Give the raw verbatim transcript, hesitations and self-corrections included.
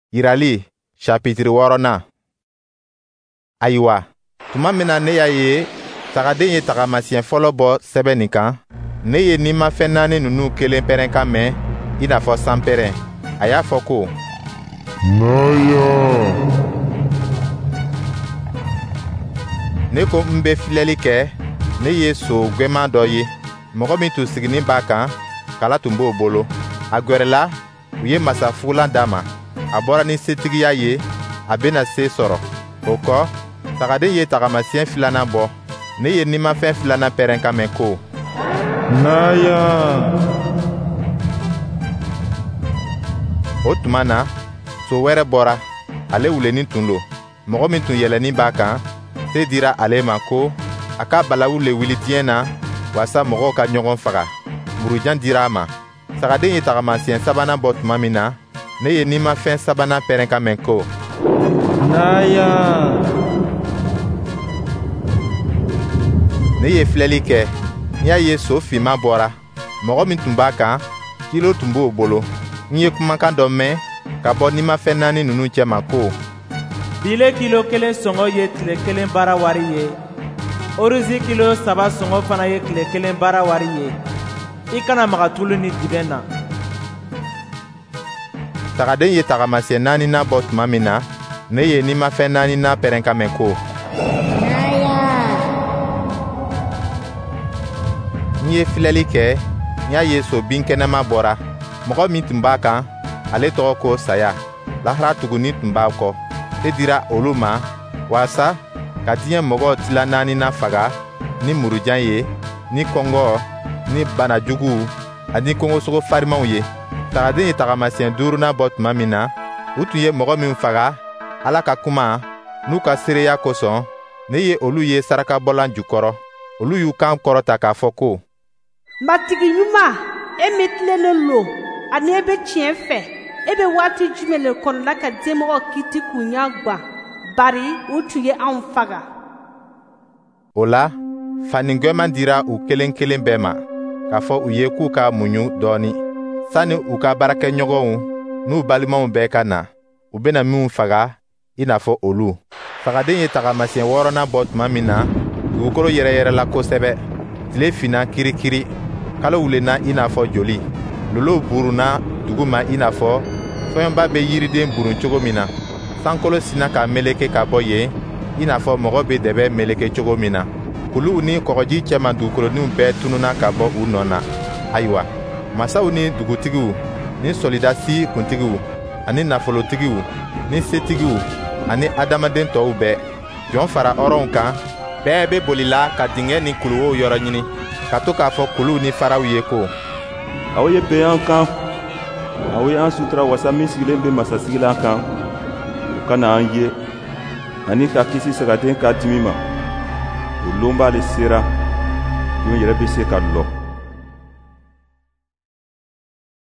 Yirali chapitre wɔɔrɔnan. Ayiwa, tuma min na ne y'a ye sagaden ye tagamasiyɛn fɔlɔ bɔ sɛbɛn nin kan, ne ye nimafɛn naani ninnu kelen pɛrɛn ka mɛn i n'a fɔ sanpɛrɛn. A y'a fɔ ko: Naya! Ne ko n bɛ filɛli kɛ, ne ye so gwɛman dɔ ye. Mɔgɔ min tun siginin b'a kan, kala tun b'o bolo. A gwɛrɛla, u ye masafugulan d'a ma. A bɔra ni setigiya ye, a bɛna se sɔrɔ. O kɔ, sagaden ye tagamasiyɛn filanan bɔ. Ne ye nimafɛn filanan pɛrɛn ka mɛn ko: Naya! O tuma na, so wɛrɛ bɔra. Ale wulenin tun lo. Mɔgɔ min tun yɛlɛnin b'a kan, se dira ale ma ko a ka balawu le wuli diɲɛ na walasa mɔgɔw ka ɲɔgɔn faga. Murujan dira a ma. Sagaden ye tagamasiyɛn sabanan bɔ tuma min na, ne ye nimafɛn sabanan pɛrɛn ka mɛn ko: Naya! Ne ye filɛli kɛ, n y'a ye so finman bɔra. Mɔgɔ min tun b'a kan, kilo tun b'o bolo. N ye kumakan dɔ mɛn ka bɔ nimafɛn naani ninnu cɛma ko: Bile kilo kelen sɔngɔ ye tile kelen baara wari ye. Orizi kilo saba sɔngɔ fana ye tile kelen baara wari ye. I kana maga tulu ni dibɛn na. Sagaden ye tagamasiyɛn naaninan bɔ tuma min na, ne ye nimafɛn naaninan pɛrɛn ka mɛn ko: N ye filɛli kɛ, n y'a ye so binkɛnɛma bɔra. Mɔgɔ min tun b'a kan, ale tɔgɔ ko saya. Lahara tuguni tun b'a kɔ. Se dira olu ma walasa ka diɲɛ mɔgɔw tila naaninan faga ni murujan ye, ni kɔngɔ, ni banajuguw, ani kɔngɔsogo farimanw ye. Sagaden ye tagamasiyɛn duurunan bɔ tuma min na, u tun ye mɔgɔ min faga Ala ka kuma n'u ka seereya kosɔn. Ne ye olu ye sarakabɔlan jukɔrɔ. Olu y'u kan kɔrɔta k'a fɔ ko: Matigi ɲuman, e min tilennen lo, ani e bɛ tiɲɛ fɛ, e bɛ waati jumɛn le kɔnɔla ka denmɔgɔ kiti k'u ɲɛ gan, bari u tun ye anw faga. O la, fanigwɛman dira u kelen kelen bɛɛ ma, k'a fɔ u ye k'u ka muɲu dɔɔni, sanni u ka baarakɛɲɔgɔnw n'u balimaw bɛɛ ka na. U bɛna minw faga i n'a fɔ olu. Sagaden ye tagamasiyɛn wɔɔrɔnan bɔ tuma min na, dugukolo yɛrɛyɛrɛla kosɛbɛ. Tile finna kirikiri, kalo wulenna i n'a fɔ joli. Lolow burunna dugu ma i n'a fɔ fɛnba bɛ yiriden burun cogo min na. Sankolo sinna ka meleke ka bɔ yen i n'a fɔ mɔgɔ bɛ dɛbɛ meleke cogo min na. Kuluw ni kɔgɔji cɛman dugukoloninw bɛɛ tununa ka bɔ u nɔ na. Ayiwa, masaw ni dugutigiw, ni solidasi kuntigiw, ani nafolotigiw, ni setigiw, ani adamaden tɔw bɛɛ, jɔn fara hɔrɔnw kan, bɛɛ bɛ bolila ka dingɛ ni kuluwow yɔrɔ ɲini, ka to k'a fɔ kuluw ni faraw ye ko: Aw ye bɛn an kan, aw ye an sutura wasa min sigilen bɛ masasigilan kan, o ka na an ye, ani ka kisi sagaden ka dimi ma. O loon b'ale sera, jɔn yɛrɛ bɛ se ka lɔ.